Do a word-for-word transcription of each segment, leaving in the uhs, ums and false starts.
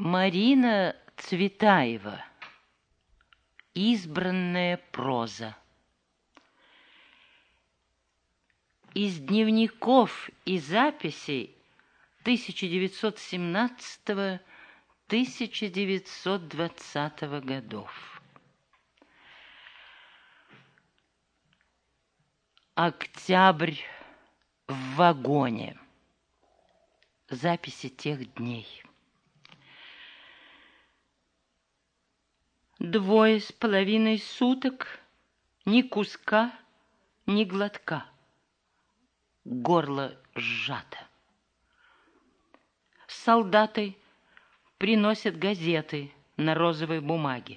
Марина Цветаева. Избранная проза. Из дневников и записей тысяча девятьсот семнадцатого — тысяча девятьсот двадцатого годов. Октябрь в вагоне. Записи тех дней. Двое с половиной суток, ни куска, ни глотка. Горло сжато. Солдаты приносят газеты на розовой бумаге.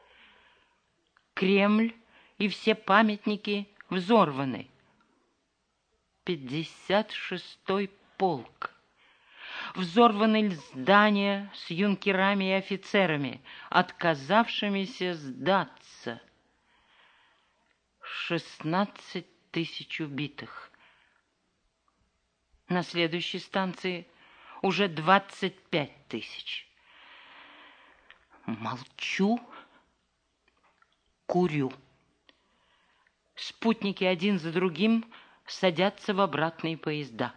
Кремль и все памятники взорваны. Пятьдесят шестой полк. Взорваны здания с юнкерами и офицерами, отказавшимися сдаться. Шестнадцать тысяч убитых. На следующей станции уже двадцать пять тысяч. Молчу, курю. Спутники один за другим садятся в обратные поезда.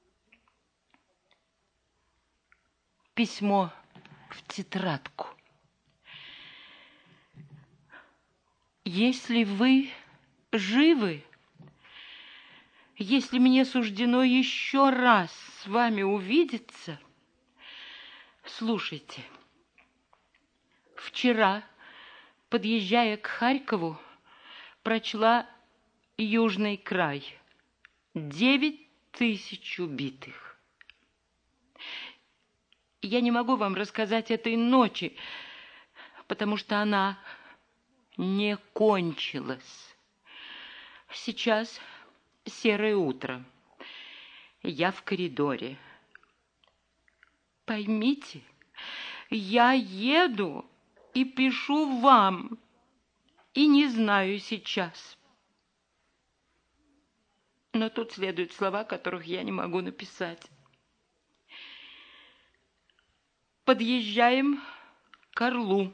Письмо в тетрадку. Если вы живы, если мне суждено еще раз с вами увидеться, слушайте. Вчера, подъезжая к Харькову, прочла «Южный край». Девять тысяч убитых. Я не могу вам рассказать этой ночи, потому что она не кончилась. Сейчас серое утро. Я в коридоре. Поймите, я еду и пишу вам, и не знаю сейчас. Но тут следуют слова, которых я не могу написать. Подъезжаем к Орлу.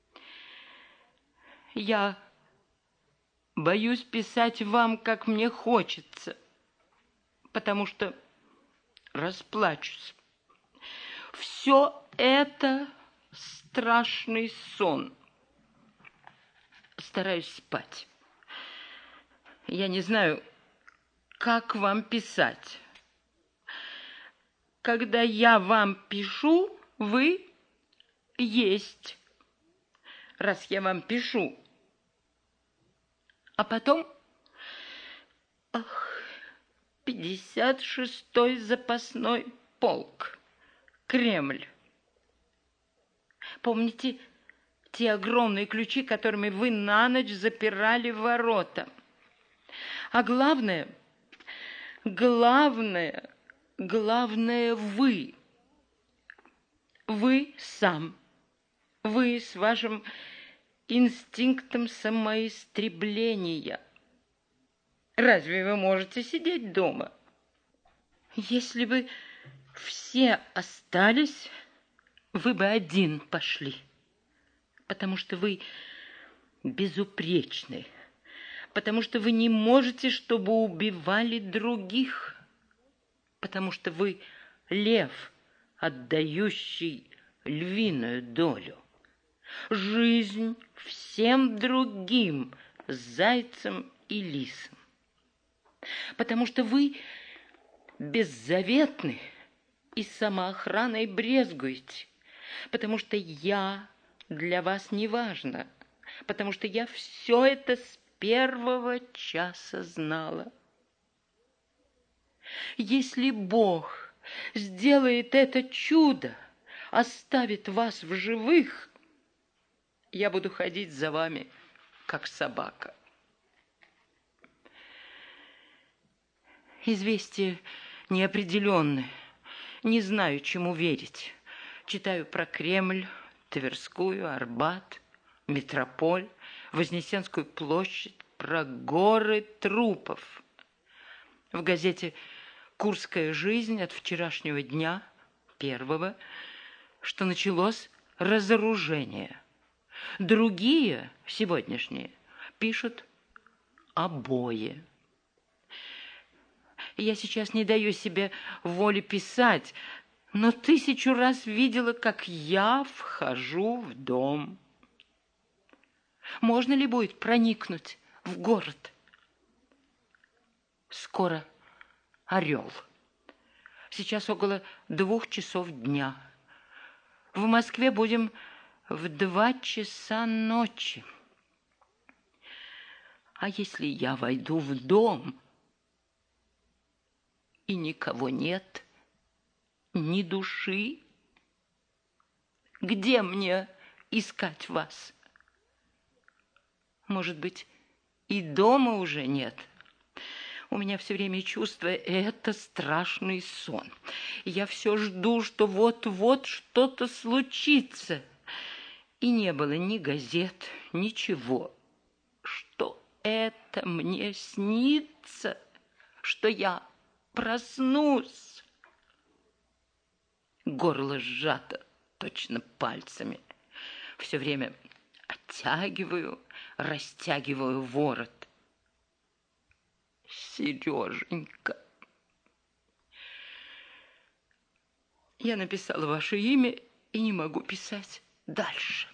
Я боюсь писать вам, как мне хочется, потому что расплачусь. Все это страшный сон. Стараюсь спать. Я не знаю, как вам писать. Когда я вам пишу, вы есть, раз я вам пишу. А потом, ах, пятьдесят шестой запасной полк, Кремль. Помните те огромные ключи, которыми вы на ночь запирали ворота? А главное, главное, главное вы. Вы сам, вы с вашим инстинктом самоистребления. Разве вы можете сидеть дома? Если бы все остались, вы бы один пошли, потому что вы безупречны, потому что вы не можете, чтобы убивали других, потому что вы лев, отдающий львиную долю. Жизнь всем другим, зайцам и лисам. Потому что вы беззаветны и самоохраной брезгуете. Потому что я для вас не важна. Потому что я все это с первого часа знала. Если Бог сделает это чудо, оставит вас в живых, я буду ходить за вами, как собака. Известия неопределенны. Не знаю, чему верить. Читаю про Кремль, Тверскую, Арбат, Метрополь, Вознесенскую площадь, про горы трупов. В газете «Курская жизнь» от вчерашнего дня, первого, что началось разоружение. Другие, сегодняшние, пишут обои. Я сейчас не даю себе воли писать, но тысячу раз видела, как я вхожу в дом. Можно ли будет проникнуть в город? Скоро Орел. Сейчас около двух часов дня. В Москве будем в два часа ночи. А если я войду в дом, и никого нет, ни души, где мне искать вас? Может быть, и дома уже нет? У меня все время чувство, это страшный сон. Я все жду, что вот-вот что-то случится. И не было ни газет, ничего. Что это мне снится, что я проснусь. Горло сжато точно пальцами. Все время оттягиваю, растягиваю ворот. Сереженька. Я написала ваше имя и не могу писать дальше.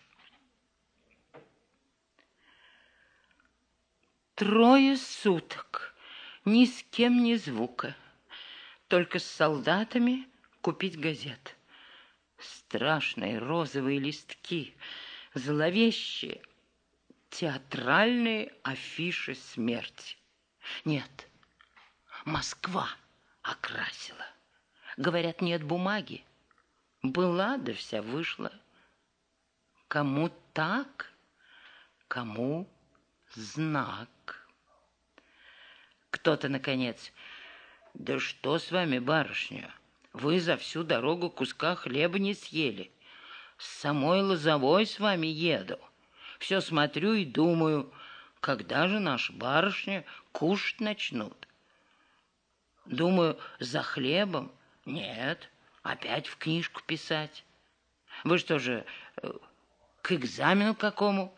Трое суток, ни с кем ни звука, только с солдатами купить газет. Страшные розовые листки, зловещие, театральные афиши смерти. Нет, Москва окрасила. Говорят, нет бумаги. Была, да вся вышла. Кому так, кому знак. Кто-то, наконец: да что с вами, барышня? Вы за всю дорогу куска хлеба не съели. С самой Лозовой с вами еду. Все смотрю и думаю, когда же наши барышни кушать начнут? Думаю, за хлебом? Нет, опять в книжку писать. Вы что же, к экзамену какому?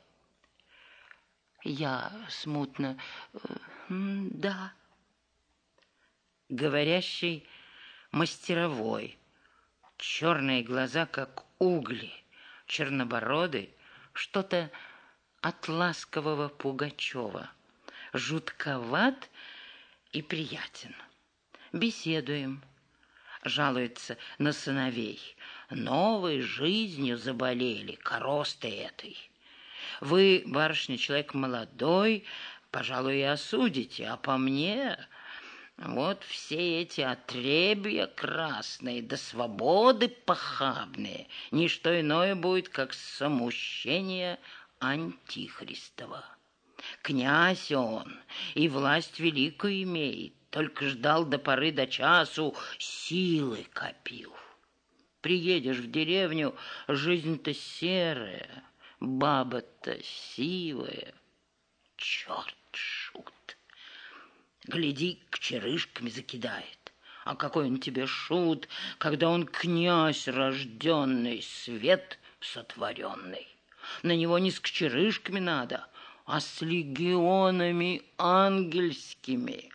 Я смутно: да. Говорящий мастеровой, черные глаза, как угли, чернобородый, что-то от ласкового Пугачева. Жутковат и приятен. Беседуем. Жалуется на сыновей. Новой жизнью заболели, коросты этой. Вы, барышня, человек молодой, пожалуй, и осудите, а по мне... Вот все эти отребья красные, да свободы похабные, ни что иное будет, как самоущение Антихристова. Князь он, и власть великую имеет, только ждал до поры до часу, силы копил. Приедешь в деревню, жизнь-то серая, баба-то сивая. Черт шут! Гляди, кочерышками закидает. А какой он тебе шут, когда он князь рожденный, свет сотворенный. На него не с кочерышками надо, а с легионами ангельскими.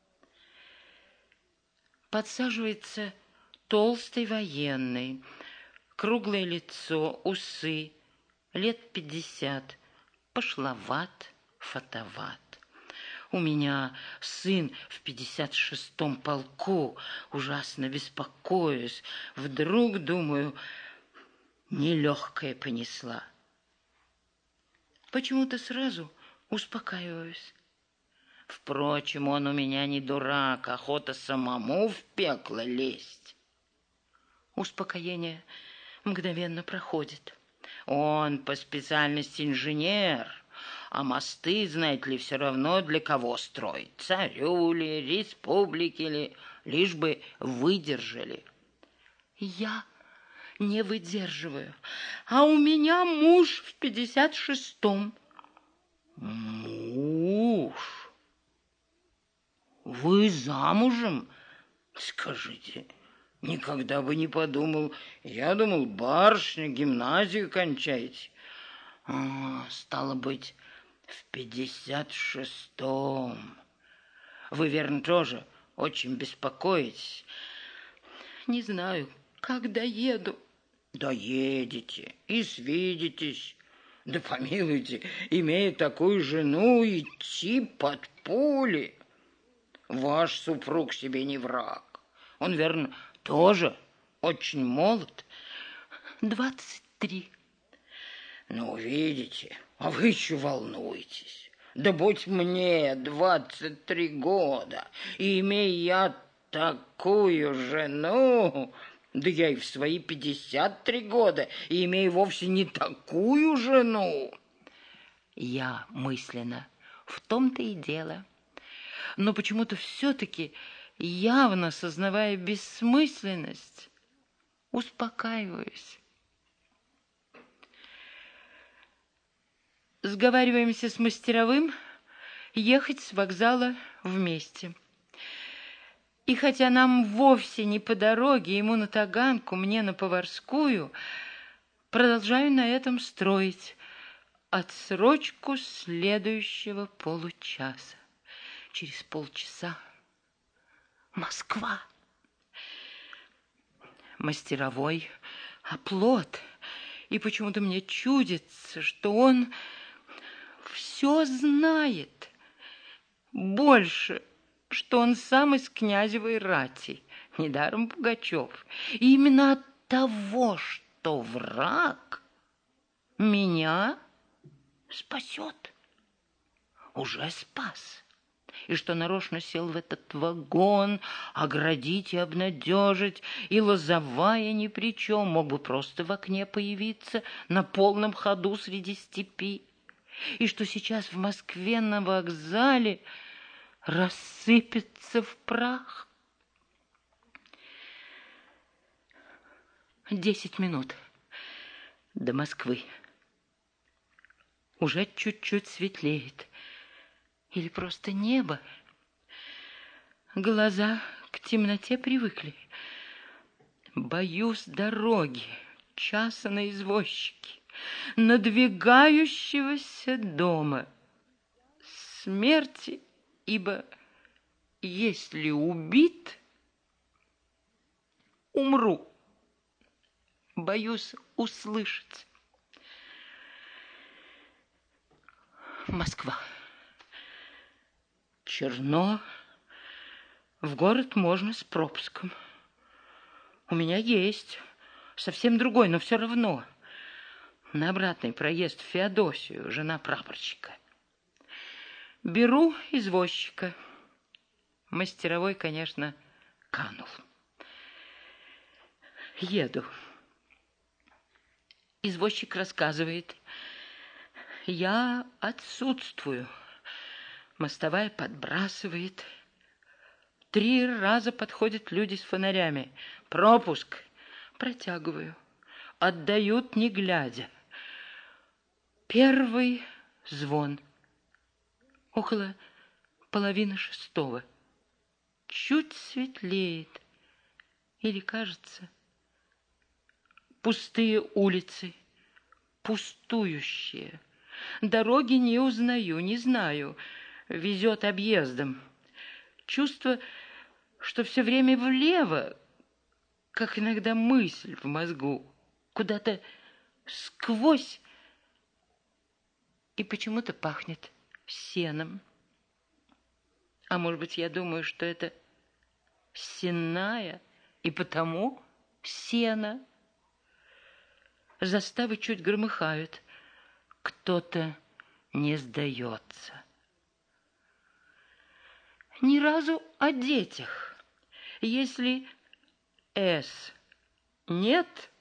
Подсаживается толстый военный, круглое лицо, усы, лет пятьдесят, пошловат, фатоват. У меня сын в пятьдесят шестом полку, ужасно беспокоюсь. Вдруг, думаю, нелегкая понесла. Почему-то сразу успокаиваюсь. Впрочем, он у меня не дурак, охота самому в пекло лезть. Успокоение мгновенно проходит. Он по специальности инженер, а мосты, знаете ли, все равно для кого строить. Царю ли, республике ли, лишь бы выдержали. Я не выдерживаю, а у меня муж в пятьдесят шестом. Муж? Вы замужем? Скажите, Никогда бы не подумал. Я думал, барышня, гимназию кончаете. А, стало быть, в пятьдесят шестом. Вы, верно, тоже очень беспокоитесь. Не знаю, как доеду. Доедете и свидитесь. Да помилуйте, имея такую жену, идти под пули. Ваш супруг себе не враг. Он, верно, тоже очень молод. Двадцать три. Ну, видите, а вы еще волнуетесь. Да будь мне двадцать три года, и имея я такую жену, да я и в свои пятьдесят три года, и имею вовсе не такую жену. Я мысленно, в том-то и дело. Но почему-то все-таки, явно сознавая бессмысленность, успокаиваюсь. Сговариваемся с мастеровым ехать с вокзала вместе. И хотя нам вовсе не по дороге, ему на Таганку, мне на Поварскую, продолжаю на этом строить отсрочку следующего получаса. Через полчаса Москва. Мастеровой оплот. И почему-то мне чудится, что он все знает. Больше, что он сам из князевой рати, недаром Пугачев. И именно от того, что враг меня спасет, уже спас. И что нарочно сел в этот вагон, оградить и обнадежить, и лозовая ни при чем, мог бы просто в окне появиться на полном ходу среди степи, и что сейчас в Москве на вокзале рассыпется в прах. Десять минут до Москвы. Уже чуть-чуть светлеет. Или просто небо. Глаза к темноте привыкли. Боюсь дороги, часа на извозчике, надвигающегося дома, смерти, ибо если убит, умру. Боюсь услышать. Москва. Черно. В город можно с пропуском. У меня есть. Совсем другой, но все равно. На обратный проезд в Феодосию, жена прапорщика. Беру извозчика. Мастеровой, конечно, канул. Еду. Извозчик рассказывает. Я отсутствую. Мостовая подбрасывает. Три раза подходят люди с фонарями. Пропуск. Протягиваю. Отдают, не глядя. Первый звон. Около половины шестого. Чуть светлеет. Или, кажется, пустые улицы, пустующие. Дороги не узнаю, не знаю. Везет объездом. Чувство, что все время влево, как иногда мысль в мозгу, куда-то сквозь, и почему-то пахнет сеном. А может быть, я думаю, что это сенная, и потому сено. Заставы чуть громыхают. Кто-то не сдается. Ни разу о детях. Если «С» нет,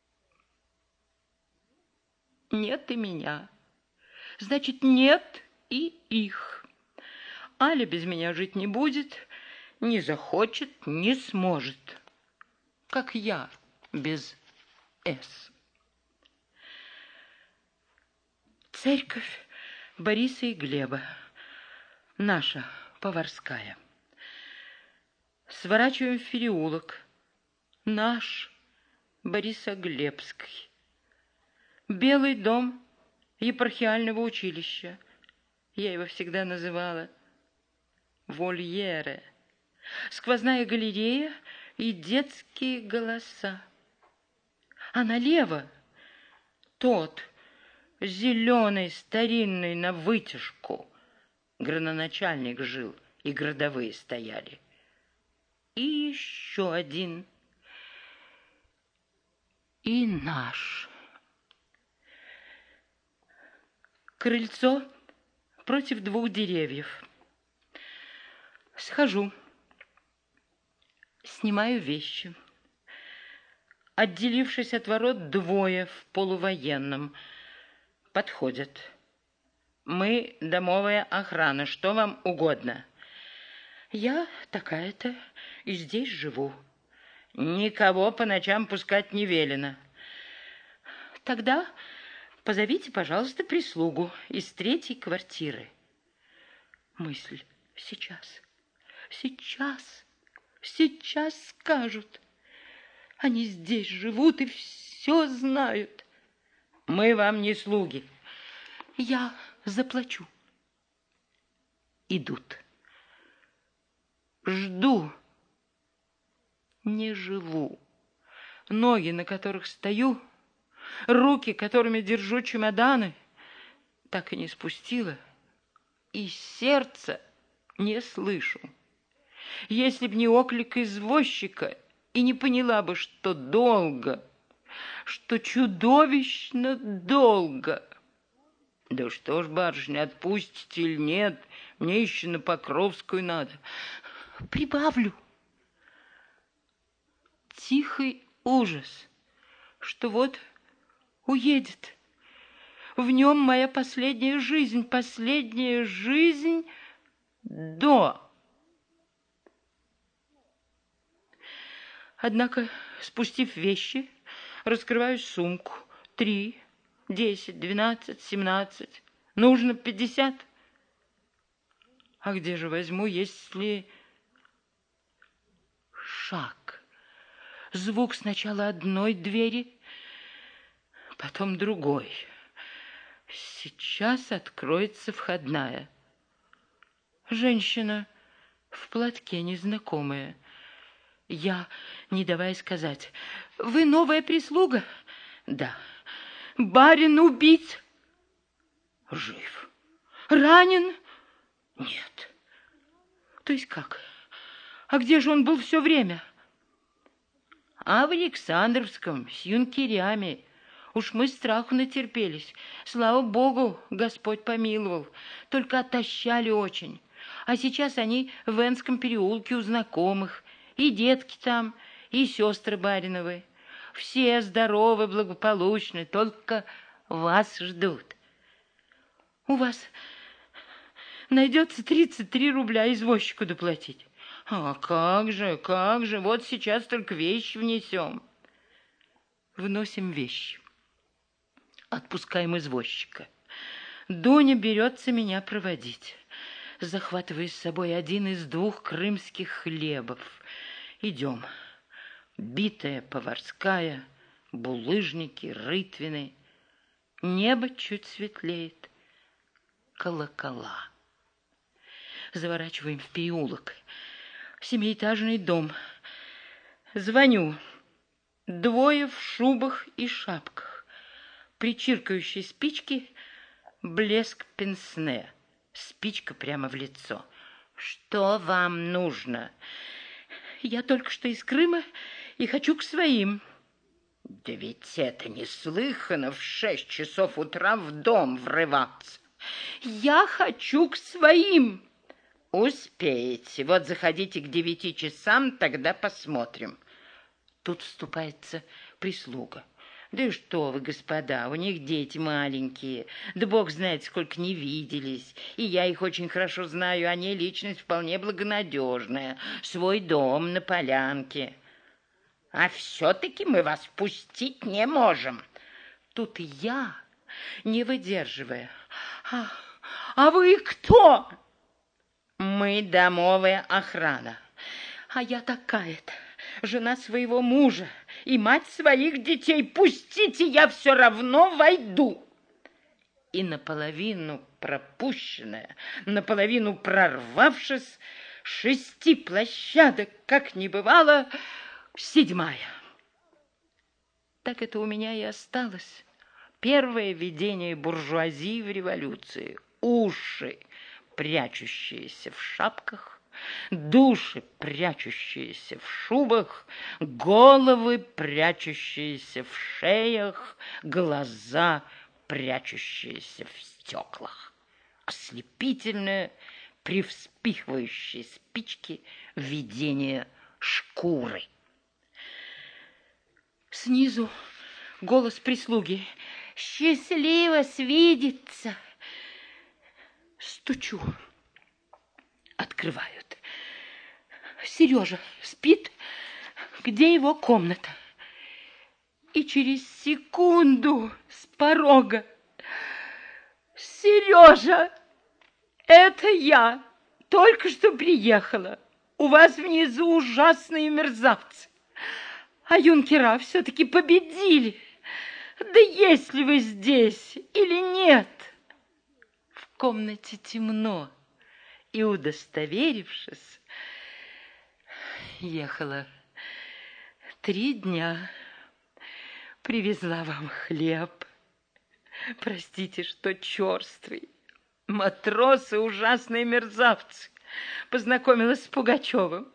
нет и меня. Значит, нет и их. Аля без меня жить не будет, не захочет, не сможет. Как я без «С». Церковь Бориса и Глеба. Наша, Поварская. Сворачиваем в переулок. Наш Борисоглебский. Белый дом епархиального училища. Я его всегда называла вольеры. Сквозная галерея и детские голоса. А налево тот, зеленый, старинный, на вытяжку. Градоначальник жил, и городовые стояли. И еще один. И наш. Крыльцо против двух деревьев. Схожу. Снимаю вещи. Отделившись от ворот, двое в полувоенном. Подходят. Мы домовая охрана. Что вам угодно? Я такая-то и здесь живу. Никого по ночам пускать не велено. Тогда позовите, пожалуйста, прислугу из третьей квартиры. Мысль. Сейчас. Сейчас. Сейчас скажут. Они здесь живут и все знают. Мы вам не слуги. Я заплачу. Идут. Жду. Не живу. Ноги, на которых стою, руки, которыми держу чемоданы, так и не спустила. И сердце не слышу. Если б не оклик извозчика, и не поняла бы, что долго, что чудовищно долго. Да что ж, барышня, отпустите или нет, мне еще на Покровскую надо. Прибавлю. Тихий ужас, что вот уедет. В нем моя последняя жизнь, последняя жизнь до. Однако, спустив вещи, раскрываю сумку. Три, десять, двенадцать, семнадцать. Нужно пятьдесят. А где же возьму, если... Шаг. Звук сначала одной двери, потом другой. Сейчас откроется входная. Женщина в платке незнакомая. Я, не давая сказать: «Вы новая прислуга?» «Да». «Барин убит?» «Жив». «Ранен?» «Нет». «То есть как? А где же он был все время?» «А в Александровском, с юнкерями. Уж мы страху натерпелись. Слава Богу, Господь помиловал. Только отощали очень. А сейчас они в Энском переулке у знакомых. И детки там, и сестры Бариновы. Все здоровы, благополучны, только вас ждут. У вас найдется тридцать три рубля извозчику доплатить. А как же, как же, вот сейчас только вещи внесем. Вносим вещи. Отпускаем извозчика. Дуня берется меня проводить, захватывая с собой один из двух крымских хлебов. Идем. Битая, поварская, булыжники, рытвины. Небо чуть светлеет. Колокола. Заворачиваем в переулок. Семиэтажный дом. Звоню. Двое в шубах и шапках. При чиркающей спичке блеск пенсне. Спичка прямо в лицо. Что вам нужно? Я только что из Крыма и хочу к своим. Да ведь это неслыханно в шесть часов утра в дом врываться. Я хочу к своим. Успеете. Вот заходите к девяти часам, тогда посмотрим. Тут вступается прислуга. Да что вы, господа, у них дети маленькие. Да бог знает, сколько не виделись. И я их очень хорошо знаю, они личность вполне благонадежная. Свой дом на полянке. А все-таки мы вас пустить не можем. Тут я, не выдерживая. А, а вы кто? Мы домовая охрана. А я такая-то. жена своего мужа и мать своих детей. Пустите, я все равно войду. И наполовину пропущенная, наполовину прорвавшись, шести площадок, как не бывало, седьмая. Так это у меня и осталось. Первое видение буржуазии в революции. Уши, прячущиеся в шапках, души, прячущиеся в шубах, головы, прячущиеся в шеях, глаза, прячущиеся в стеклах. Ослепительное, при вспихивающей спичке видение шкуры. Снизу голос прислуги. «Счастливо свидеться!» Стучу. Открывают. Сережа спит? Где его комната? И через секунду с порога: «Сережа, это я, только что приехала. У вас внизу ужасные мерзавцы. А юнкера все-таки победили. Да есть ли вы здесь или нет?» В комнате темно, и, удостоверившись, ехала три дня. Привезла вам хлеб. Простите, что черствый. Матросы ужасные мерзавцы. Познакомилась с Пугачевым.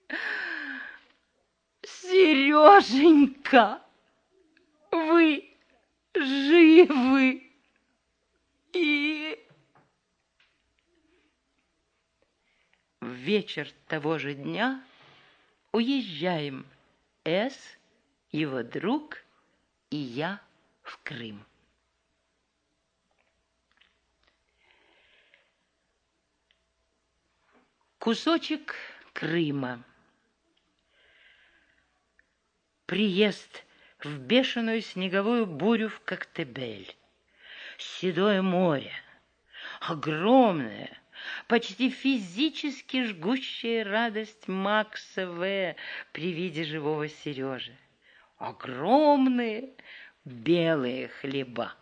Сереженька, вы живы. И в вечер того же дня уезжаем С, его друг и я в Крым. Кусочек Крыма. Приезд в бешеную снеговую бурю в Коктебель. Седое море, огромная, почти физически жгущая радость Макса В. при виде живого Сережи. Огромные белые хлеба.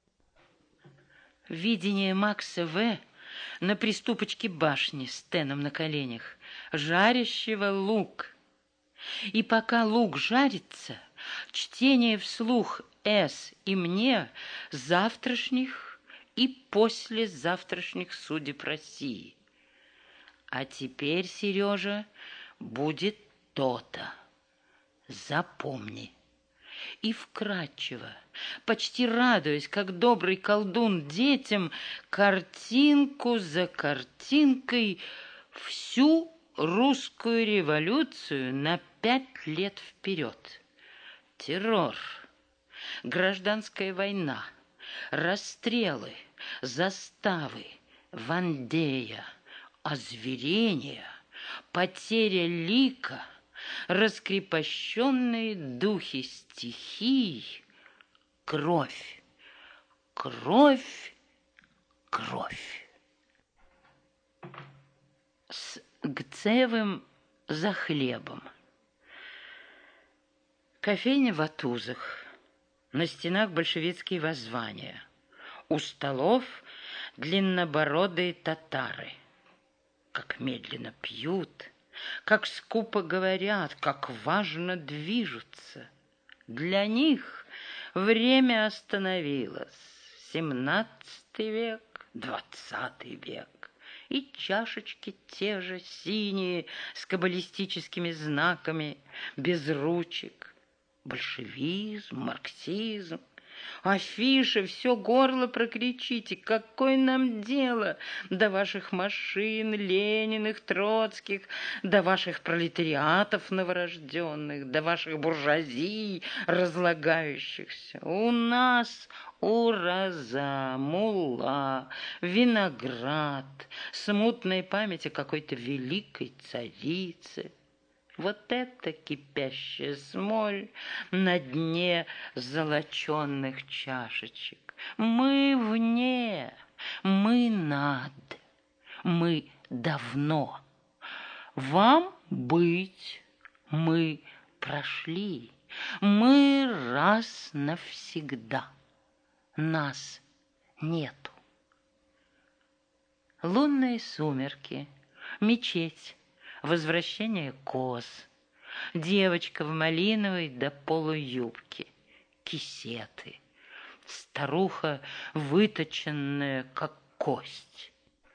Видение Макса В. на приступочке башни с Теном на коленях, жарящего лук. И пока лук жарится, чтение вслух С и мне завтрашних и послезавтрашних судеб России. А теперь, Сережа, будет то-то. Запомни. И вкратчиво, почти радуясь, как добрый колдун детям, картинку за картинкой всю русскую революцию на пять лет вперед. Террор, гражданская война, расстрелы, заставы, Вандея, озверение, потеря лика, раскрепощенные духи стихий, кровь, кровь, кровь. С Гцевым за хлебом. Кофейня в Атузах. На стенах большевистские воззвания. У столов длиннобородые татары. Как медленно пьют, как скупо говорят, как важно движутся. Для них время остановилось. Семнадцатый век, двадцатый век. И чашечки те же синие, с каббалистическими знаками, без ручек. Большевизм, марксизм. Афиши, все горло прокричите. Какое нам дело до ваших машин, Лениных, Троцких, до ваших пролетариатов новорожденных, до ваших буржуазий разлагающихся. У нас ураза, мулла, виноград, смутная память о какой-то великой царице. Вот это кипящая смоль на дне золоченных чашечек. Мы вне, мы над, мы давно. Вам быть, Мы прошли, мы раз навсегда. Нас нету. Лунные сумерки, мечеть, возвращение коз, девочка в малиновой до полуюбки, кисеты, старуха, выточенная, как кость,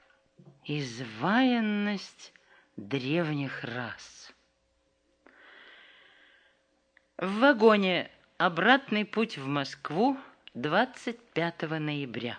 изваянность древних рас. В вагоне обратный путь в Москву двадцать пятого ноября.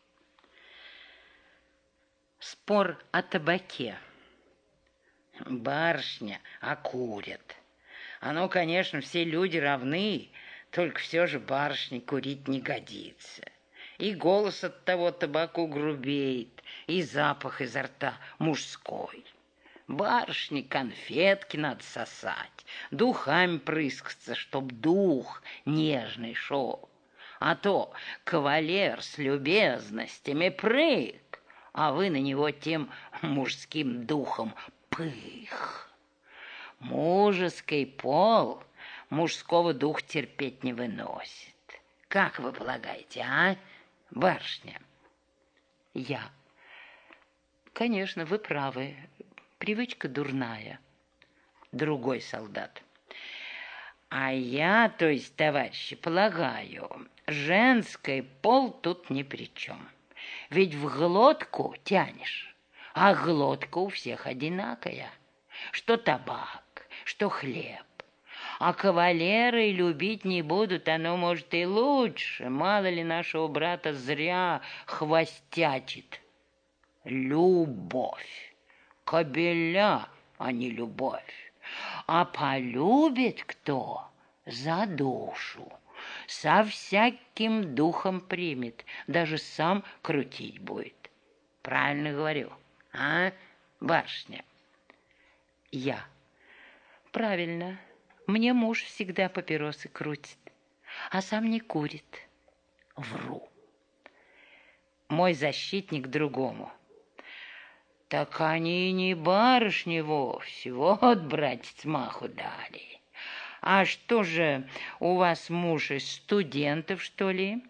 Спор о табаке. Барышня, а курят. Оно, конечно, все люди равны, только все же барышне курить не годится. И голос от того табаку грубеет, и запах изо рта мужской. Барышне конфетки надо сосать, духами прыскаться, чтоб дух нежный шел. А то кавалер с любезностями прыг, а вы на него тем мужским духом пых. Мужеский пол мужского духа терпеть не выносит. Как вы полагаете, а, барышня? Я. Конечно, вы правы. Привычка дурная. Другой солдат. А я, то есть, товарищи, полагаю, женский пол тут ни при чем. Ведь в глотку тянешь, а глотка у всех одинакая. Что табак, что хлеб. А кавалеры любить не будут, оно, может, и лучше. Мало ли нашего брата зря хвостячит. Любовь. Кобеля, а не любовь. А полюбит кто за душу, со всяким духом примет, даже сам крутить будет. Правильно говорю, а, барышня? Я. Правильно. Мне муж всегда папиросы крутит, а сам не курит. Вру. Мой защитник другому. Так они и не барышни вовсе, вот, братец, маху дали. А что же, у вас муж из студентов, что ли?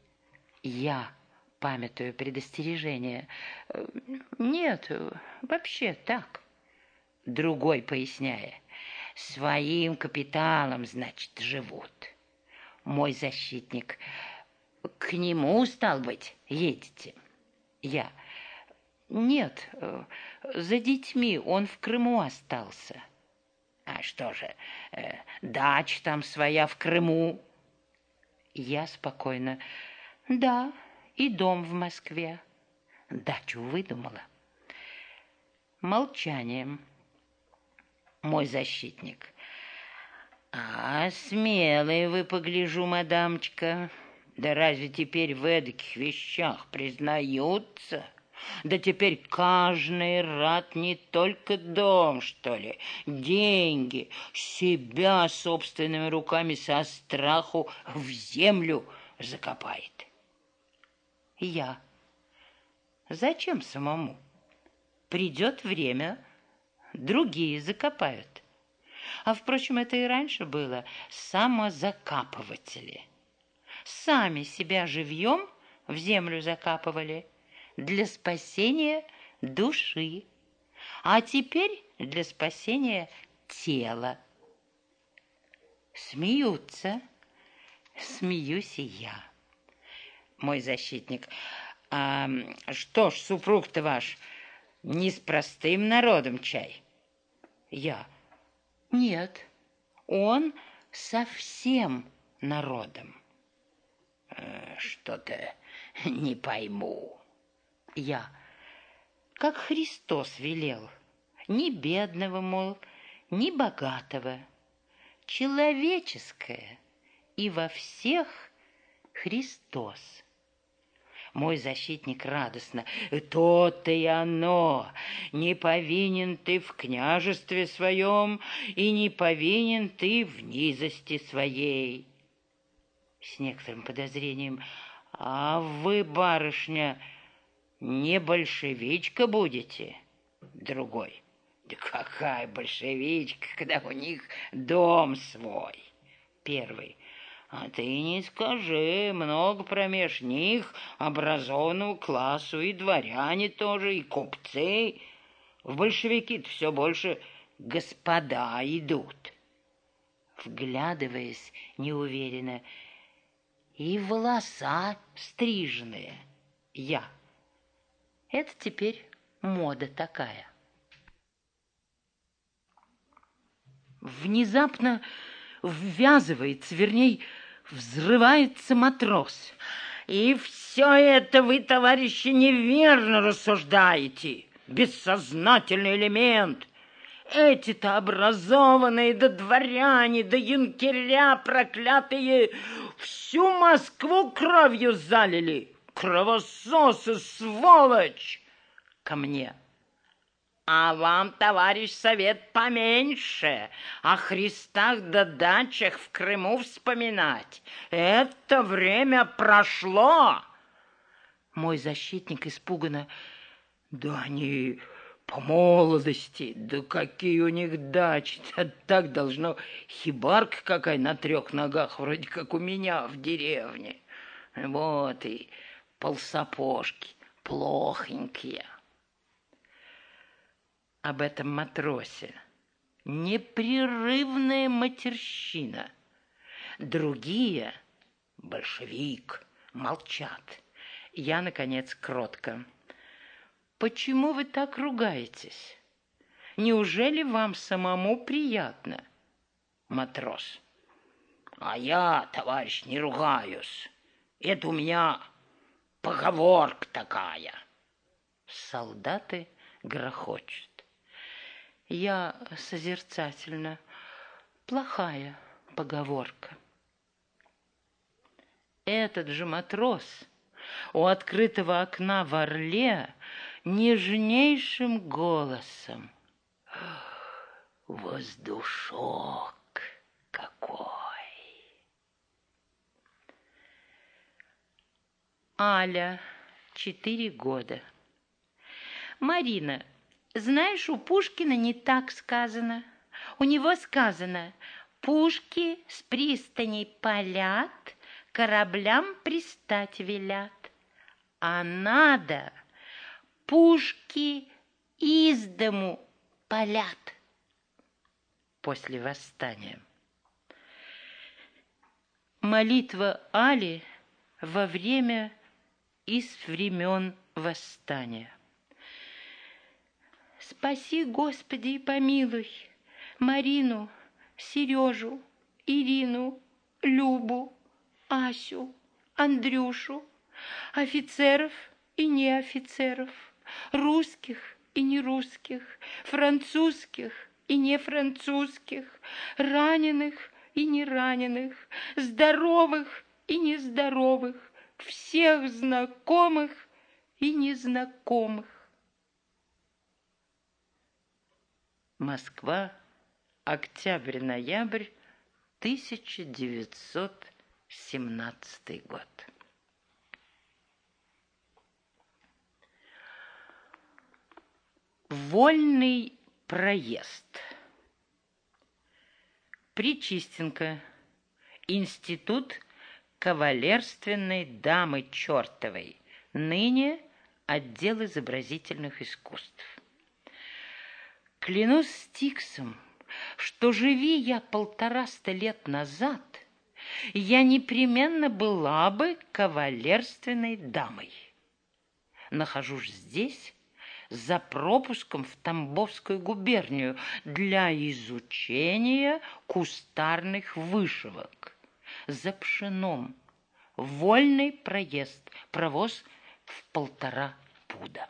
Я памятую предостережение. Нет, вообще так. Другой, поясняя, своим капиталом, значит, живут. Мой защитник, к нему, стал быть, едете? Я. Нет, за детьми, он в Крыму остался. А что же, э, дача там своя в Крыму? Я спокойно. Да, и дом в Москве. Дачу выдумала. Молчанием. Мой защитник. А смелые вы, погляжу, мадамочка. Да разве теперь в эдаких вещах признаются? Да теперь каждый рад не только дом, что ли, деньги, себя собственными руками со страху в землю закопает. Я. Зачем самому? Придет время, другие закопают. А, впрочем, это и раньше было. Самозакапыватели. Сами себя живьем в землю закапывали для спасения души, а теперь для спасения тела. Смеются, смеюсь и я. Мой защитник. А что ж, супруг-то ваш не с простым народом чай? Я. Нет, он со всем народом. Что-то не пойму. Я. Как Христос велел, ни бедного, мол, ни богатого, человеческое, и во всех Христос. Мой защитник радостно. То-то и оно. Не повинен ты в княжестве своем, и не повинен ты в низости своей. С некоторым подозрением. А вы, барышня, не большевичка будете? Другой. Да какая большевичка, когда у них дом свой? Первый. А ты не скажи, много промеж них образованного классу, и дворяне тоже, и купцы. В большевики-то все больше господа идут. Вглядываясь неуверенно, и волоса стриженные. Я. Это теперь мода такая. Внезапно ввязывается, вернее, взрывается матрос. И все это вы, товарищи, неверно рассуждаете. Бессознательный элемент. Эти-то образованные, да дворяне, да юнкеря проклятые всю Москву кровью залили. Кровососы, сволочь! Ко мне. А вам, товарищ совет, поменьше о Христах да дачах в Крыму вспоминать. Это время прошло. Мой защитник испуганно: да они по молодости, да какие у них дачи, так должно хибарка какая на трех ногах, вроде как у меня в деревне. Вот и полсапожки плохенькие. Об этом матросе непрерывная матерщина. Другие, большевик, молчат. Я, наконец, кротко: почему вы так ругаетесь? Неужели вам самому приятно? Матрос. А я, товарищ, не ругаюсь. Это у меня поговорка такая. Солдаты грохочут. Я созерцательно: плохая поговорка. Этот же матрос у открытого окна в Орле нежнейшим голосом: воздушок какой! Аля, четыре года. Марина, знаешь, у Пушкина не так сказано. У него сказано: пушки с пристани палят, кораблям пристать велят. А надо: пушки из дому палят. После восстания. Молитва Али во время и с времен восстания. Спаси, Господи, и помилуй Марину, Сережу, Ирину, Любу, Асю, Андрюшу, офицеров и неофицеров, русских и нерусских, французских и нефранцузских, раненых и нераненых, здоровых и нездоровых, всех знакомых и незнакомых. Москва, октябрь-ноябрь, тысяча девятьсот семнадцатый год. Вольный проезд. Причистенко. Институт кавалерственной дамы чертовой. Ныне отдел изобразительных искусств. Клянусь Стиксом, что живи я полтораста лет назад, я непременно была бы кавалерственной дамой. Нахожусь здесь за пропуском в Тамбовскую губернию для изучения кустарных вышивок. За пшеном. Вольный проезд. Провоз в полтора пуда.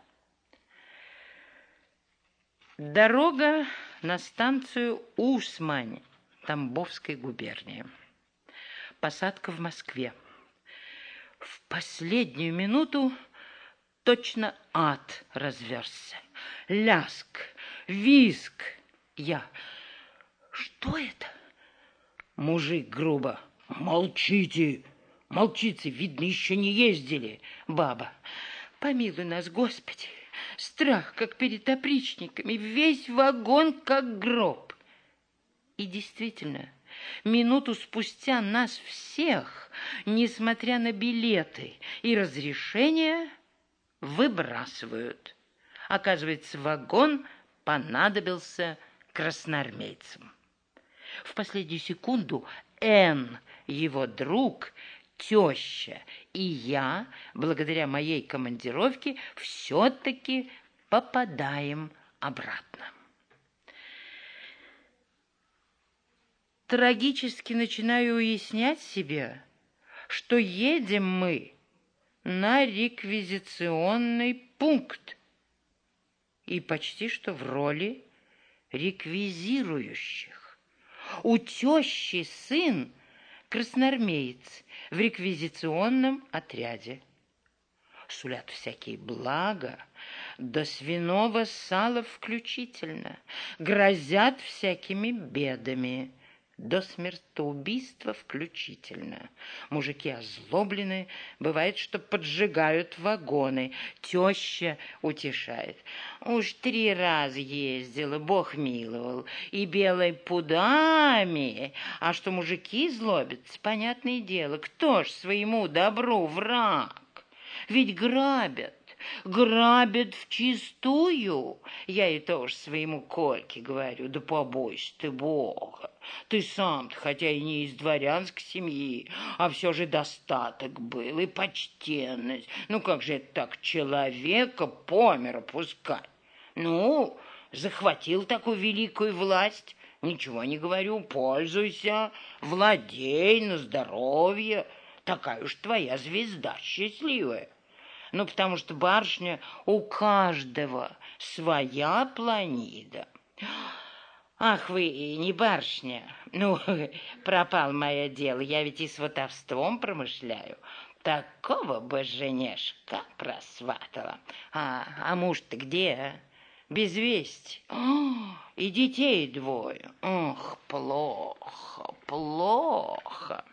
Дорога на станцию Усмань Тамбовской губернии. Посадка в Москве. В последнюю минуту точно ад разверзся. Ляск, визг. Я: что это? Мужик грубо: молчите, молчите, видно, еще не ездили. Баба: помилуй нас, Господи, Страх, как перед опричниками, весь вагон, как гроб. И действительно, минуту спустя нас всех, несмотря на билеты и разрешения, выбрасывают. Оказывается, вагон понадобился красноармейцам. В последнюю секунду Н, его друг, теща и я, благодаря моей командировке, все-таки попадаем обратно. Трагически начинаю уяснять себе, что едем мы на реквизиционный пункт и почти что в роли реквизирующих. У тещи сын красноармеец в реквизиционном отряде. Сулят всякие блага, до свиного сала включительно, грозят всякими бедами, до смертоубийства включительно. Мужики озлоблены, бывает, что поджигают вагоны. Теща утешает. Уж три раза ездила, Бог миловал, и белой пудами. А что мужики злобятся, понятное дело, кто ж своему добру враг? Ведь грабят. Грабят вчистую. Я и тоже своему Кольке говорю, да побойся ты Бога. Ты сам-то, хотя и не из дворянской семьи, а все же достаток был и почтенность. Ну как же это так человека по миру пускать? Ну, захватил такую великую власть, ничего не говорю, пользуйся, владей на здоровье. Такая уж твоя звезда счастливая. Ну, потому что, барышня, у каждого своя планида. Ах, вы не барышня. Ну, пропал мое дело, я ведь и сватовством промышляю. Такого бы женишка просватала. А, а муж-то где, а? Без вести. О, и детей двое. Ох, плохо, плохо.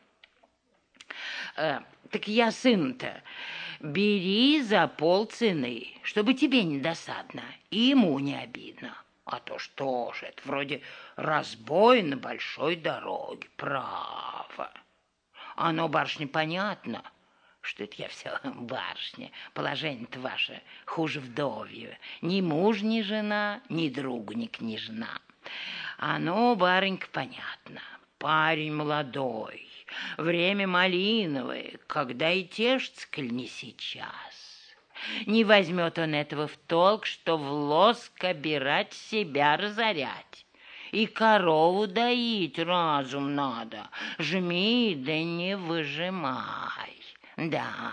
А, так я сын-то... Бери за полцены, чтобы тебе не досадно и ему не обидно. А то что ж, это вроде разбой на большой дороге, право. Оно, барышня, понятно, что это я все барышня. Положение-то ваше хуже вдовье. Ни муж, ни жена, ни друг, ни княжна. Оно, барынька, понятно. Парень молодой. Время малиновое, когда и тешится, коль не сейчас. Не возьмет он этого в толк, что в лоск обирать себя разорять. И корову доить разум надо, жми да не выжимай. Да,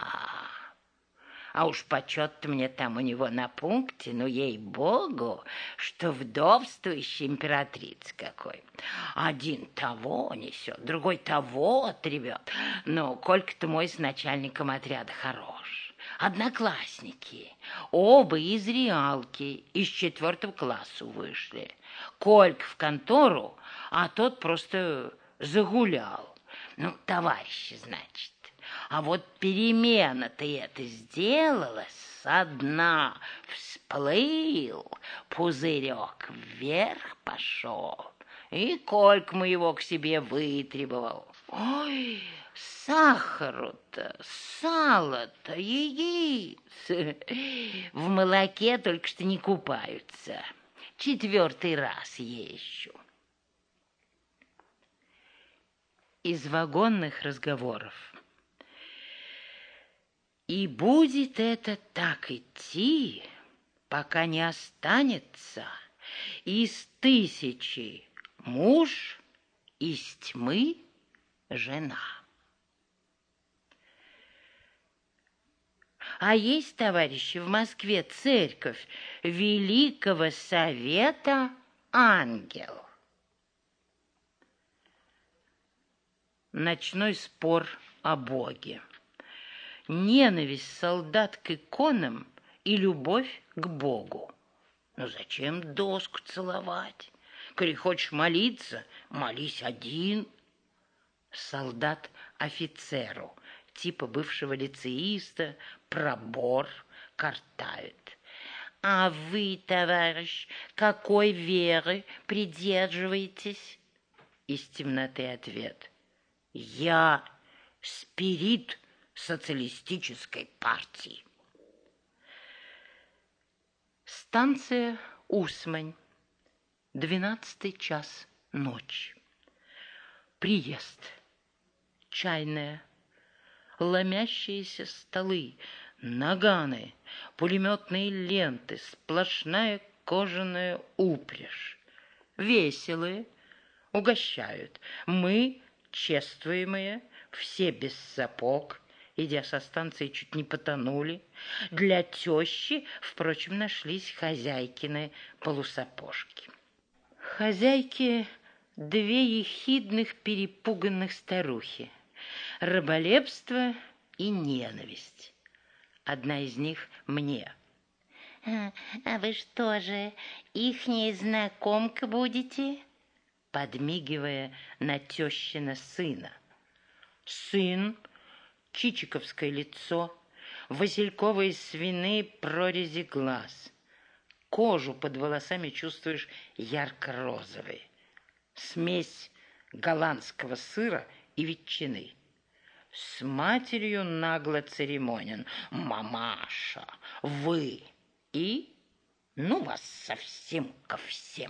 а уж почет-то мне там у него на пункте, ну, ей-богу, что вдовствующая императрица какой. Один того несет, другой того отревет. Но Колька-то мой с начальником отряда хорош. Одноклассники, оба из реалки, из четвертого класса вышли. Колька в контору, а тот просто загулял. Ну, товарищи, значит. А вот перемена-то это сделалась, со дна всплыл, пузырек вверх пошел, и Колька моего к себе вытребовал. Ой, сахару-то, сало-то, яиц. В молоке только что не купаются. Четвертый раз езжу. Из вагонных разговоров. И будет это так идти, пока не останется из тысячи муж, из тьмы жена. А есть, товарищи, в Москве церковь Великого Совета Ангел. Ночной спор о Боге. Ненависть солдат к иконам и любовь к Богу. Ну зачем доску целовать? Коли хочешь молиться, молись один. Солдат офицеру, типа бывшего лицеиста, пробор, картавит. А вы, товарищ, какой веры придерживаетесь? Из темноты ответ. Я спирит социалистической партии. Станция Усмань. Двенадцатый час ночи. Приезд. Чайная. Ломящиеся столы, наганы, пулеметные ленты, сплошная кожаная упряжь. Веселые, угощают. Мы, чествуемые, все без сапог, идя со станции, чуть не потонули. Для тещи, впрочем, нашлись хозяйкины полусапожки. Хозяйки — две ехидных перепуганных старухи. Раболепство и ненависть. Одна из них мне. «А, а вы что же, ихняя знакомка будете?» Подмигивая на тещина сына. Сын, чичиковское лицо, васильковые свиные прорези глаз. Кожу под волосами чувствуешь ярко-розовой. Смесь голландского сыра и ветчины. С матерью нагло церемонен. «Мамаша, вы!» И ну вас совсем ко всем.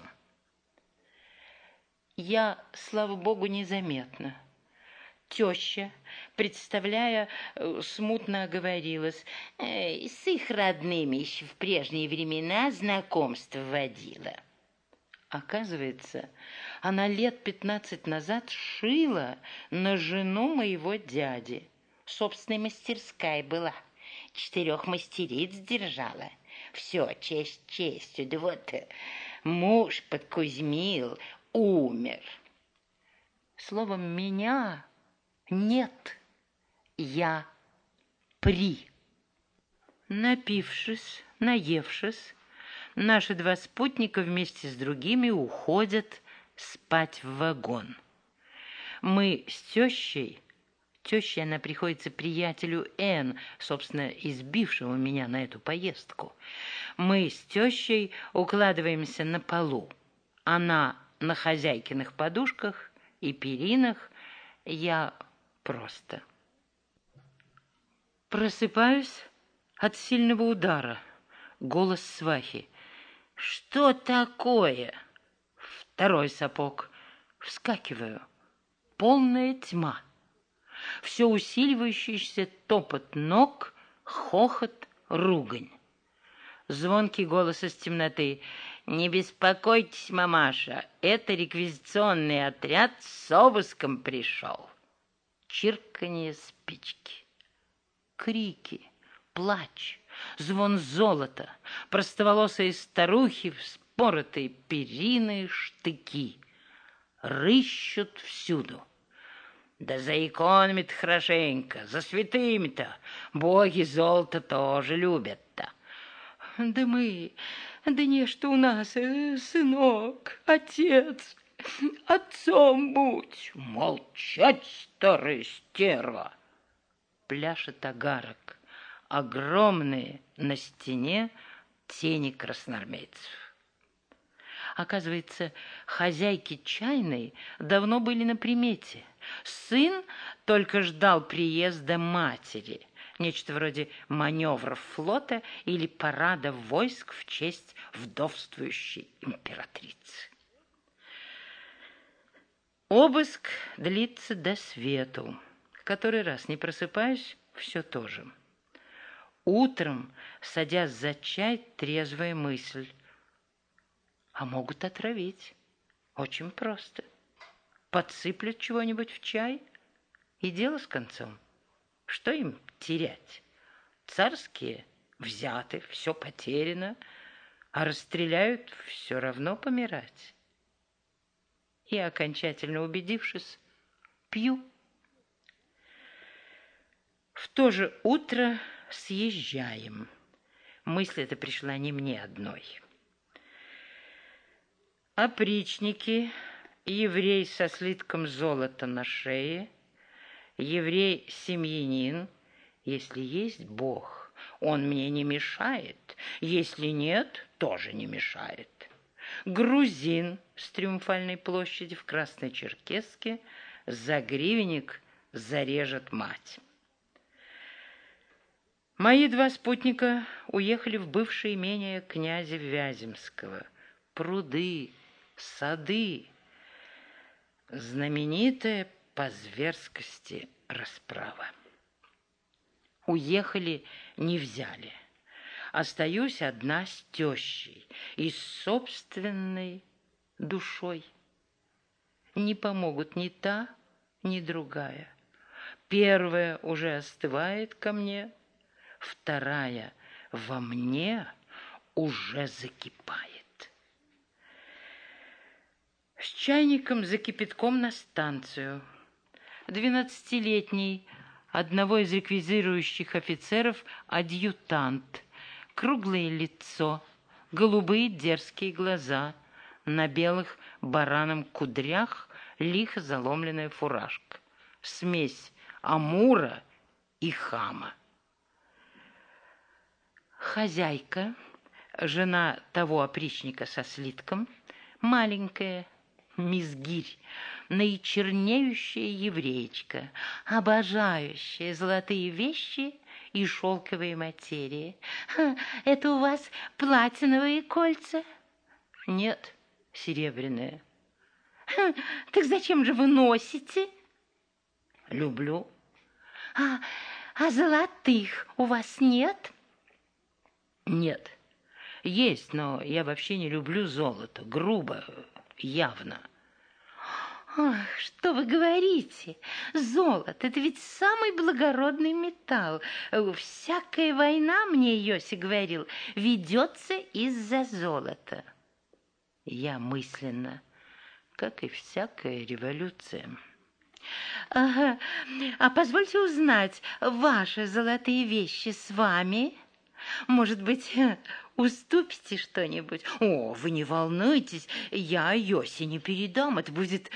Я, слава богу, незаметна. Теща, представляя, смутно оговорилась, э, с их родными еще в прежние времена знакомство водила. Оказывается, она лет пятнадцать назад шила на жену моего дяди. Собственная мастерская была. Четырех мастериц держала. Все, честь честью. Да вот муж подкузмил, умер. Словом, меня нет. Я при. Напившись, наевшись, наши два спутника вместе с другими уходят спать в вагон. Мы с тещей, тещей она приходится приятелю Н, собственно, избившему меня на эту поездку, мы с тещей укладываемся на полу. Она на хозяйкиных подушках и перинах, я просто. Просыпаюсь от сильного удара. Голос свахи. «Что такое?» Второй сапог. Вскакиваю. Полная тьма. Все усиливающийся топот ног, хохот, ругань. Звонкий голос из темноты. «Не беспокойтесь, мамаша, это реквизиционный отряд с обыском пришел». Чирканье спички. Крики, плач, звон золота, простоволосые старухи, вспоротые перины, штыки. Рыщут всюду. Да за иконами-то хорошенько, за святыми-то. Боги золото тоже любят-то. Да мы, да не что у нас, сынок, отец, отцом будь. Молчать, старая стерва. Пляшет агарок. Огромные на стене тени красноармейцев. Оказывается, хозяйки чайной давно были на примете. Сын только ждал приезда матери. Нечто вроде маневров флота или парада войск в честь вдовствующей императрицы. Обыск длится до свету. Который раз не просыпаюсь, все то же. Утром, садясь за чай, трезвая мысль. А могут отравить. Очень просто. Подсыплют чего-нибудь в чай, и дело с концом. Что им терять? Царские взяты, все потеряно, а расстреляют, все равно помирать. И, окончательно убедившись, пью. В то же утро съезжаем. Мысль эта пришла не мне одной. Опричники, еврей со слитком золота на шее, еврей-семьянин, если есть Бог, Он мне не мешает, если нет, тоже не мешает. Грузин с Триумфальной площади в красной черкеске за гривенник зарежет мать. Мои два спутника уехали в бывшее имение князя Вяземского. Пруды, сады, знаменитая по зверскости расправа. Уехали, не взяли. Остаюсь одна с тещей и с собственной душой. Не помогут ни та, ни другая. Первая уже остывает ко мне, вторая во мне уже закипает. С чайником за кипятком на станцию. Двенадцатилетний одного из реквизирующих офицеров адъютант. Круглое лицо, голубые дерзкие глаза, на белых бараном кудрях лихо заломленная фуражка. Смесь амура и хама. Хозяйка, жена того опричника со слитком, маленькая, мисс Гирь, наичернеющая евреечка, обожающая золотые вещи и шелковые материи. Это у вас платиновые кольца? Нет, серебряные. Так зачем же вы носите? Люблю. А, а золотых у вас нет? Нет. Есть, но я вообще не люблю золото. Грубо, явно. Ах, что вы говорите? Золото — это ведь самый благородный металл. Всякая война, мне Йоси говорил, ведется из-за золота. Я мысленно, как и всякая революция. Ага. А позвольте узнать, ваши золотые вещи с вами? Может быть, уступите что-нибудь? О, вы не волнуйтесь, я Йоси не передам. Это будет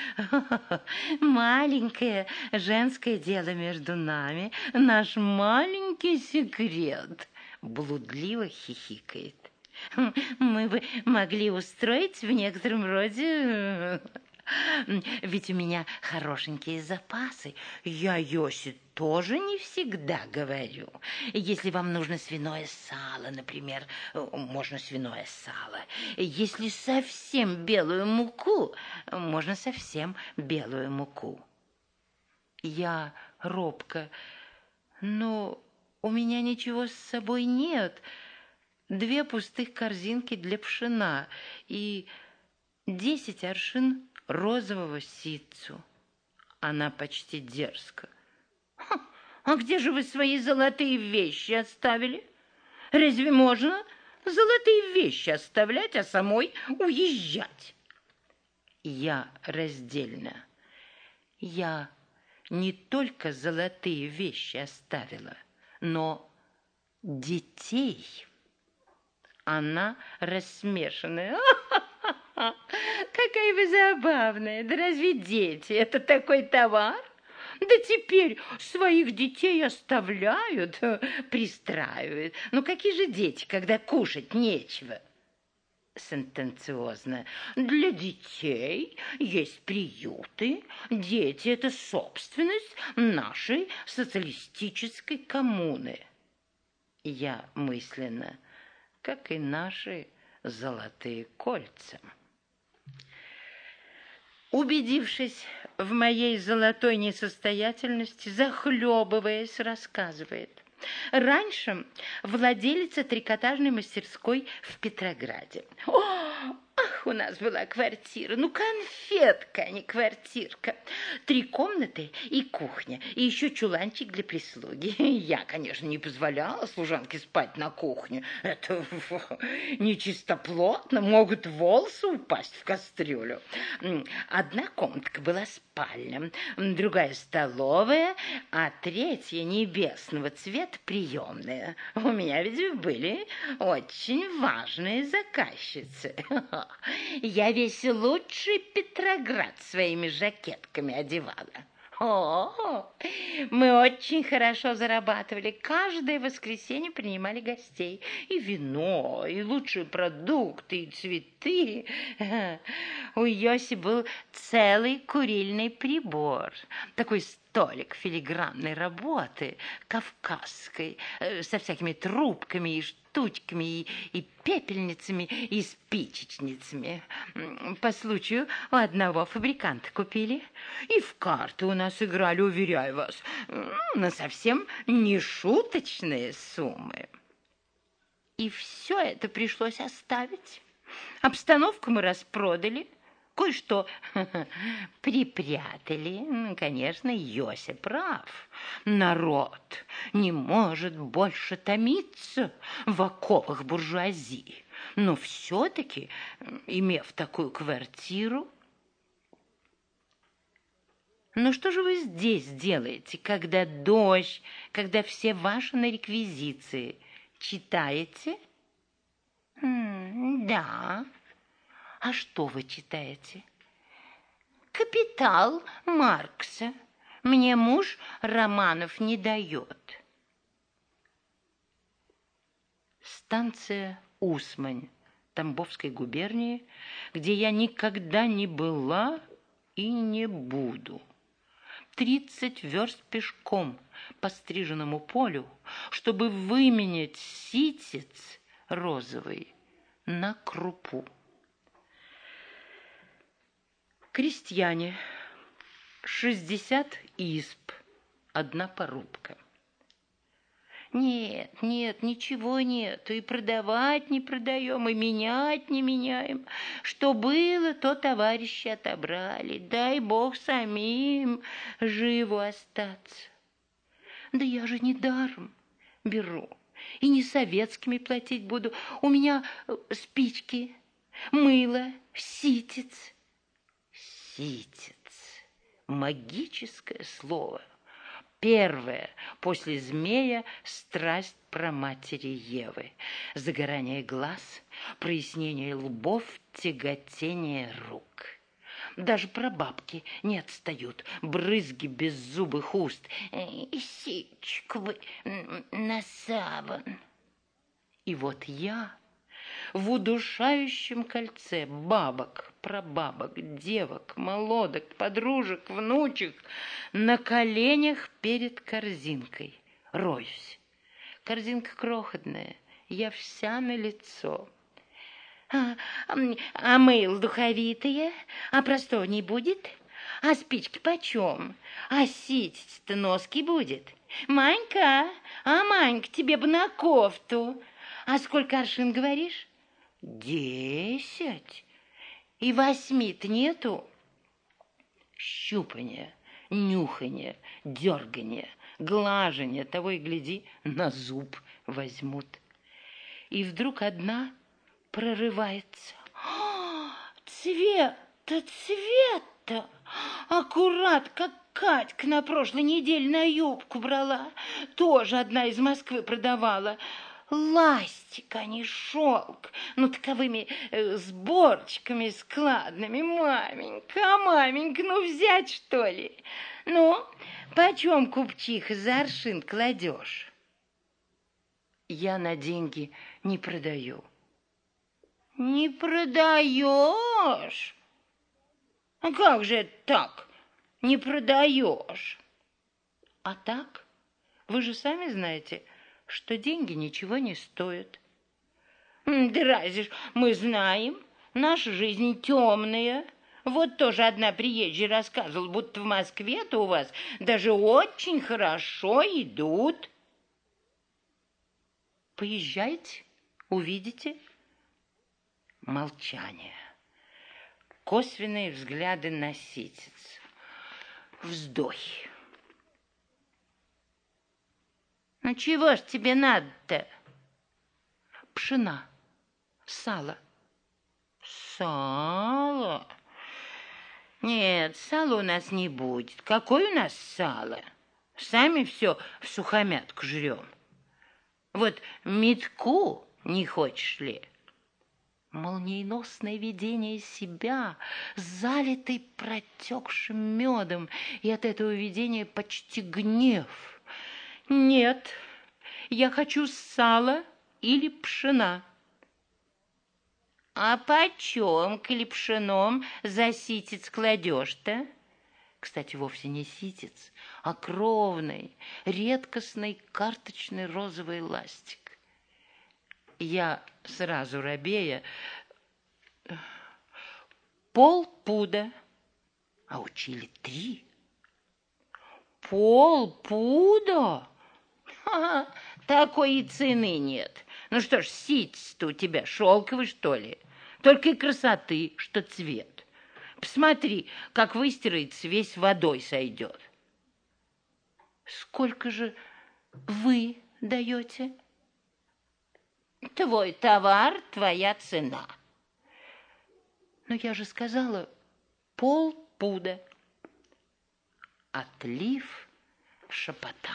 маленькое женское дело между нами, наш маленький секрет. Блудливо хихикает. Мы бы могли устроить в некотором роде... Ведь у меня хорошенькие запасы. Я Йоси тоже не всегда говорю. Если вам нужно свиное сало, например, можно свиное сало. Если совсем белую муку, можно совсем белую муку. Я робко. Но у меня ничего с собой нет. Две пустых корзинки для пшена и десять аршин розового ситцу. Она почти дерзко. А где же вы свои золотые вещи оставили? Разве можно золотые вещи оставлять, а самой уезжать? Я раздельно. Я не только золотые вещи оставила, но детей. Она рассмешанная. Какая вы забавная! Да разве дети — это такой товар? Да теперь своих детей оставляют, пристраивают. Ну какие же дети, когда кушать нечего? Сентенциозно. Для детей есть приюты. Дети — это собственность нашей социалистической коммуны. Я мысленно, как и наши золотые кольца. Убедившись в моей золотой несостоятельности, захлебываясь, рассказывает. Раньше владелица трикотажной мастерской в Петрограде. О, ах, у нас была квартира, ну конфетка, а не квартирка. Три комнаты и кухня, и еще чуланчик для прислуги. Я, конечно, не позволяла служанке спать на кухне. Это нечистоплотно, могут волосы упасть в кастрюлю. Одна комнатка была спальня, другая столовая, а третья небесного цвета приемная. У меня ведь были очень важные заказчицы. Я весь лучший Петроград своими жакетками одевала. О, мы очень хорошо зарабатывали. Каждое воскресенье принимали гостей. И вино, и лучшие продукты, и цветы. У Йоси был целый курильный прибор. Такой столик филигранной работы, кавказской, со всякими трубками и штучками, и, и пепельницами, и спичечницами. По случаю у одного фабриканта купили. И в карты у нас играли, уверяю вас, на совсем не шуточные суммы. И все это пришлось оставить. Обстановку мы распродали, кое-что припрятали. Ну, конечно, Йося прав. Народ не может больше томиться в оковах буржуазии. Но все-таки, имев такую квартиру... Ну что же вы здесь делаете, когда дождь, когда все ваши на реквизиции? Читаете? М, да. А что вы читаете? «Капитал» Маркса. Мне муж романов не дает. Станция Усмань Тамбовской губернии, где я никогда не была и не буду. Тридцать верст пешком по стриженному полю, чтобы выменять ситец розовый на крупу. Крестьяне. Шестьдесят изб. Одна порубка. Нет, нет, ничего нет. И продавать не продаем, и менять не меняем. Что было, то товарищи отобрали. Дай Бог самим живу остаться. Да я же не даром беру. И не советскими платить буду. У меня спички, мыло, ситец. Ситец. Магическое слово. Первое после змея страсть праматери Евы. Загорание глаз, прояснение лбов, тяготение рук. Даже прабабки не отстают, брызги беззубых уст. Сичку бы на саван. И вот я в удушающем кольце бабок, прабабок, девок, молодок, подружек, внучек на коленях перед корзинкой. Роюсь. Корзинка крохотная, я вся на лицо. А, а мыл духовитое? А простого не будет? А спички почем? А ситец-то носки будет? Манька, а Манька, тебе бы на кофту. А сколько аршин, говоришь? Десять. И восьми-то нету? Щупанье, нюханье, дерганье, глаженье, того и гляди, на зуб возьмут. И вдруг одна прорывается. А, цвет-то, цвет-то! Аккурат, как Катька на прошлой неделе на юбку брала. Тоже одна из Москвы продавала. Ластик, а не шелк, ну таковыми э, сборчиками складными. Маменька, а маменька, ну взять что ли? Ну, почем, купчиха, за аршин кладешь? Я на деньги не продаю. Не продаешь? А как же это так? Не продаешь? А так, вы же сами знаете, что деньги ничего не стоят. Да разве ж мы знаем, наша жизнь темная. Вот тоже одна приезжая рассказывала, будто в Москве-то у вас даже очень хорошо идут. Поезжайте, увидите. Молчание. Косвенные взгляды на ситец. Вздохи. Ну чего ж тебе надо-то? Пшена, сало. Сало? Нет, сала у нас не будет. Какое у нас сало? Сами все в сухомятку жрем. Вот метку не хочешь ли? молниеносное видение себя, залитой протекшим медом, и от этого видения почти гнев. Нет, я хочу сала или пшена. А почем, коли пшеном за ситец кладешь-то? Кстати, вовсе не ситец, а кровный, редкостный карточный розовый ластик. Я сразу робея: полпуда, а учили три. Полпуда? Ха-ха, такой и цены нет. Ну что ж, ситец-то у тебя шелковый, что ли? Только и красоты, что цвет. Посмотри, как выстирается, весь водой сойдет. Сколько же вы даете? Твой товар, твоя цена. Но я же сказала полпуда. Отлив шепота.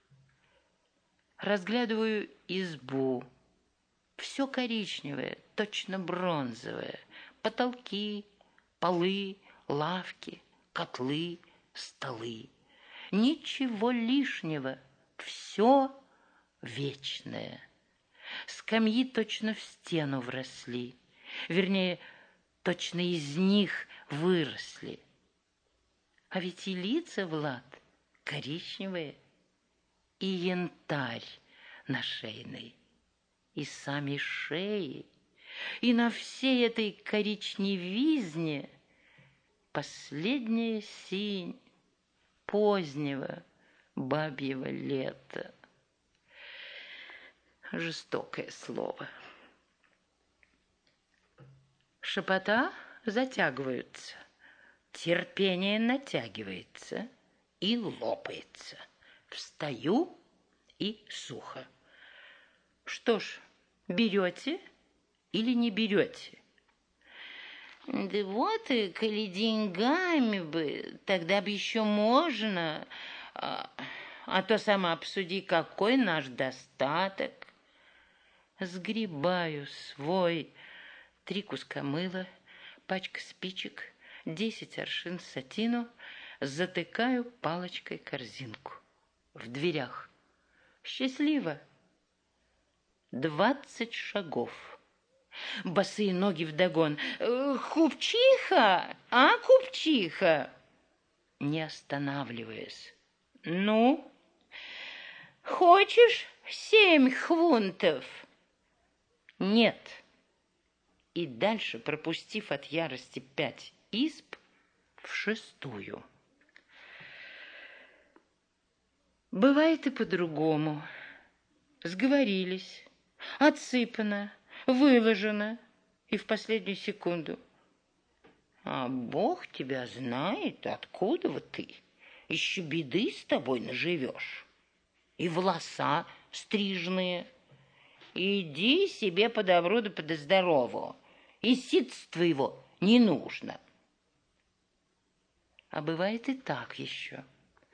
Разглядываю избу. Все коричневое, точно бронзовое. Потолки, полы, лавки, котлы, столы. Ничего лишнего, все вечное. Скамьи точно в стену вросли, вернее, точно из них выросли. А ведь и лица, Влад, коричневые, и янтарь на шейной, и сами шеи, и на всей этой коричневизне последняя синь позднего бабьего лета. Жестокое слово. Шепота затягиваются, терпение натягивается и лопается. Встаю и сухо. Что ж, берете или не берете? Да вот, и коли деньгами бы, тогда бы еще можно, а, а то сама обсуди, какой наш достаток. Сгребаю свой три куска мыла, пачка спичек, десять аршин сатину, затыкаю палочкой корзинку. В дверях. Счастливо. Двадцать шагов. Босые ноги вдогон. Купчиха, а, купчиха? Не останавливаясь. Ну, хочешь семь хвунтов? Нет. И дальше, пропустив от ярости пять изб, в шестую. Бывает и по-другому. Сговорились, отсыпано, выложено, и в последнюю секунду. А Бог тебя знает, откуда вот ты. Еще беды с тобой наживешь. И волоса стрижные. Иди себе по добру да по здорову. И ситца твоего не нужно. А бывает и так еще.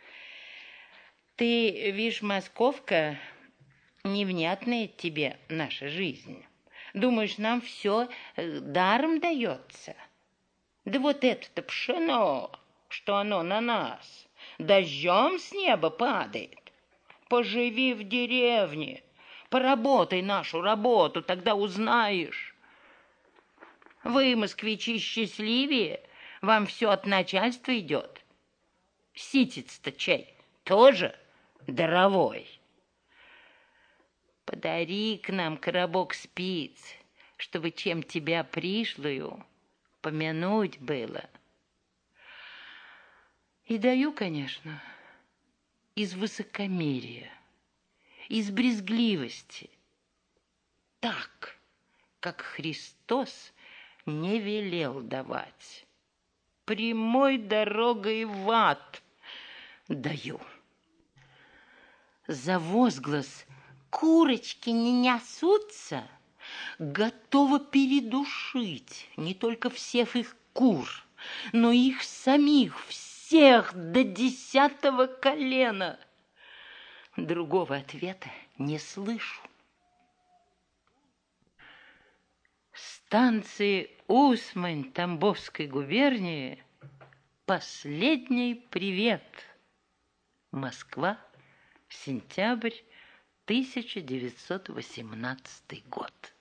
Ты, видишь, московка, невнятная тебе наша жизнь. Думаешь, нам все даром дается? Да вот это-то пшено, что оно на нас, дождем с неба падает. Поживи в деревне, поработай нашу работу, тогда узнаешь. Вы, москвичи, счастливее, вам все от начальства идет. Ситец-то чай тоже даровой. Подари к нам коробок спиц, чтобы чем тебя пришлую помянуть было. И даю, конечно, из высокомерия, из брезгливости, так, как Христос не велел давать. Прямой дорогой в ад даю. За возглас «Курочки не несутся» готова передушить не только всех их кур, но их самих, всех до десятого колена. Другого ответа не слышу. станции Усмань Тамбовской губернии последний привет. Москва, сентябрь тысяча девятьсот восемнадцатый год.